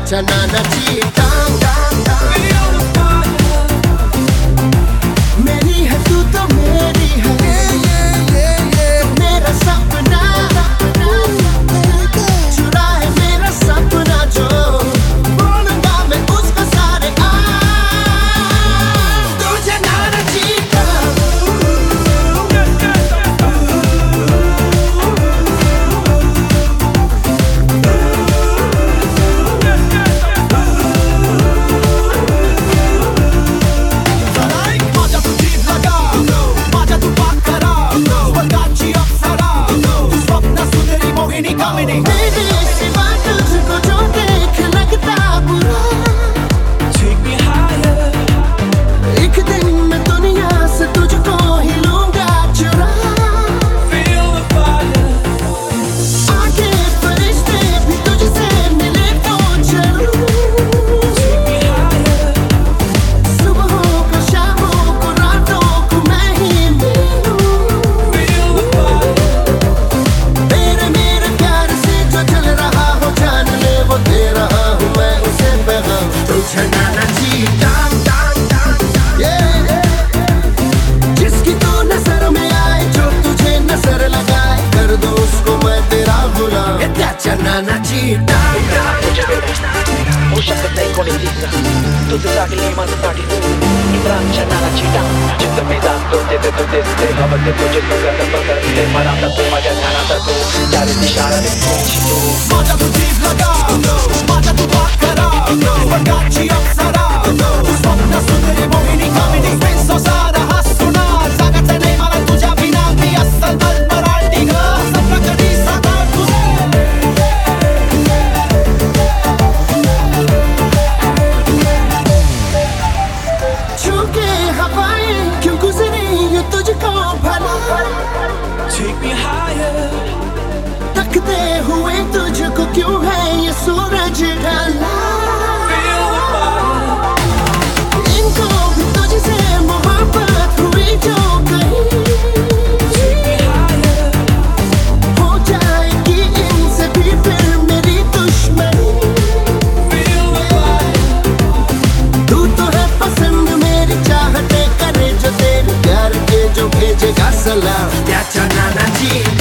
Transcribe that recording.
त्याच्या नानाची टांग मेरी है तू तो मेरी है मेरा सपना चुरा है मेरा सपना जो बोलूंगा मैं उसको सारे तुझे नानाची मेरे सिवा तुझको जो देख लगता बुरा एक दिन मैं दुनिया से तुझको ही लूंगा चुरा आगे फरिश्ते भी तुझसे मिले तो जरूर सुबहों को शामों को रातों को मैं ही मिलूं मेरे प्यार से जो चल रहा हो जान ले वो दे रहा हूँ मैं उसे पैगाम तुझे नानाची जिसकी तू नजर में आए जो तुझे नजर लगाए कर दो उसको मैं तेरा गुलाम त्याच्या नानाची होऊ शकत नाही कोणीच तुझं जागले माझं पाठी इम्रानच्या नानाची टांग जिथं मी जातो तिथे तू दिसते हवं ते तुझे सगळं बघते मला आता तू माझ्या ध्यानात तू त्यावेळी दिशाला माझा तू जीव लगा माझा तू वाक करा बघाची अप्सरा तू स्वप्न सुंदरी मोहिनी कामिनी पेसो सारा हसणार सांगायचं नाही मला तुझ्या बिना मी अस्सल बलबराटी ग सपना कधी साकार तुझे छूके हवाएं क्यों गुजरी ये तुझको भला Take me higher तकते हुए तुझको क्यों है ये सूरज ढला इनको भी तुझसे मोहब्बत हुई जो कहीं हो जाएगी इनसे भी फिर मेरी दुश्मनी तू तो है पसंद मेरी चाहते करे जो तेरे प्यार के जो भेजेगा सलाम त्याच्या नानाची